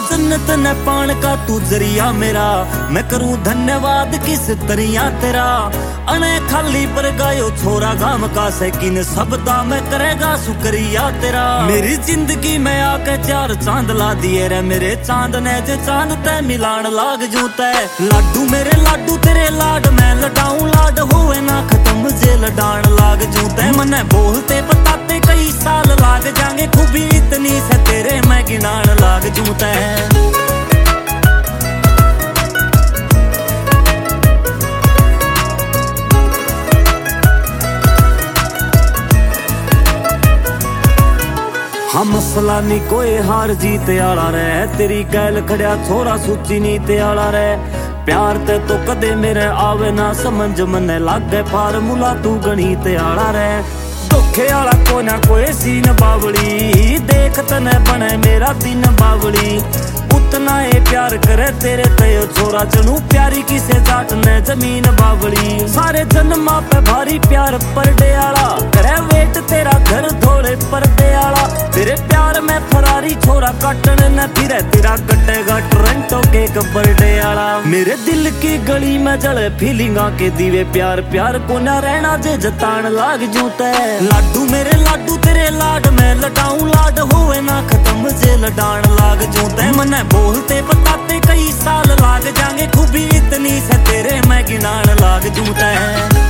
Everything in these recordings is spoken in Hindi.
जन्नत न पान का तू जरिया मेरा, मैं करूं धन्यवाद किस तरिया तेरा। अने खाली पर गायो छोरा गाम का सैकिन सबदा मैं करेगा शुक्रिया तेरा। मेरी जिंदगी में आके चार चांद ला दिए रे मेरे चांद ने जो चांद ते मिलान लाग जूता है। लाडू मेरे लाडू तेरे लाड मैं लडाऊं लाड होवे ना खत्म जे लडान लाग जूता है। मने बोलते बताते कई साल लाग जाएंगे खूबी इतनी से तेरे मैं गिनान लाग जूता है। हम मसला नी कोई हार जीत आला रे, तेरी गैल खड़िया छोरा सूची नीत आला रे। प्यार ते तो कदे मेरे आवे ना समझ मने लागे फार्मूला तू गणित आला रे। धोखे आला कोई ना कोई सीन बावली, देख तने बने मेरा दिन बावली। उतना ये प्यार करे तेरे तयो छोरा चनू प्यारी किसे जाट ने जमीन बावली। सारे जन्मा पे भारी प्यार परडे आला करे वेट तेरा घर धोले परदे आला। तेरे प्यार में फरारी छोरा काटन न फिरे तेरा कटेगा टोरंटो केक बर्थडे आला। मेरे दिल की गली में जले फीलिंगा के दीवे प्यार प्यार को ना रहना जे जतान लाग जूता है। लाडू मेरे लाडू तेरे लाड में लडाऊं लाड होवे ना खत्म जे लडान लाग जूता है। मने बोलते बताते कई साल लाग जाएंगे खूबी इतनी से तेरे मैं गिनान लाग जूता है।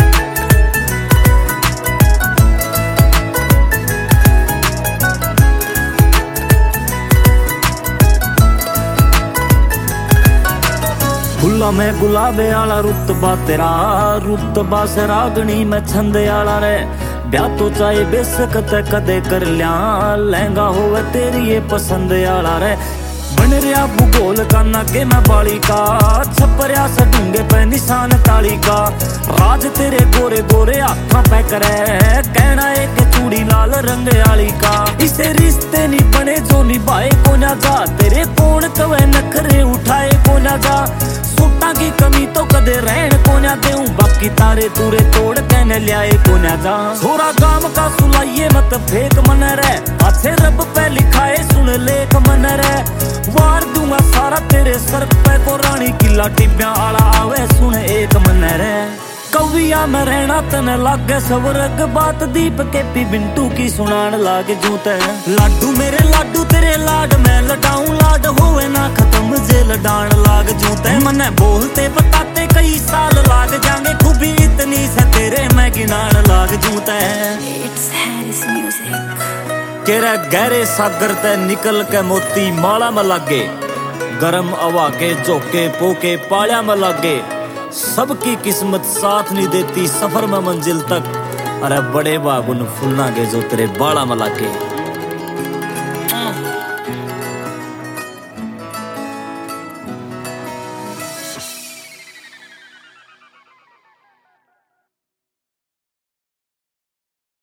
फुल्ला में गुलाबे आला रुतबा तेरा, रुतबा से रागनी में छंदे आला रे। ब्याह तो चाहे बेसकत कदे कर लिया, लहंगा होवे तेरी ये पसंद आला रे। बन रहा भूगोल का नागे में बाली का, छपरिया से ढूंगे पे निशान ताली का। राज तेरे गोरे गोरे हाथा पे करे, कहना एक चूड़ी लाल रंग आली का। इसे रिश्ते नहीं बने जो निभाए को ना जा, तेरे कौन कवे नखरे उठाए को ना जा। सूटा की कमी तो कदे रहन को ना देऊं, बाकी तारे तूरे तोड़ कहने लियाए को ना जा। छोरा गाम का सुलाइए मत फेक मन रे, अच्छे रब पे लिखाए सुन लेख मन रे। वार दूंगा सारा तेरे सर पे को रानी किला टिब्या आला आवे सुन एक मन रे। कविया में रहना तने लागे स्वर्ग बात दीप के पी बिंटू की सुनान लागे जूते। लाडू मेरे लाडू तेरे लाड में लडाऊं लाड होवे ना खत्म जे लडान लाग जूते। मने बोलते बताते कई साल लाग जाएंगे खूबी इतनी से तेरे मैं गिनान लाग जूते। केरा गहरे सागर ते निकल के मोती माला में लागे, गरम हवा के झोंके पोके पालिया में लागे। सबकी किस्मत साथ नहीं देती सफर में मंजिल तक, अरे बड़े बागुन फुलना के जो तेरे बाड़ा में लागे।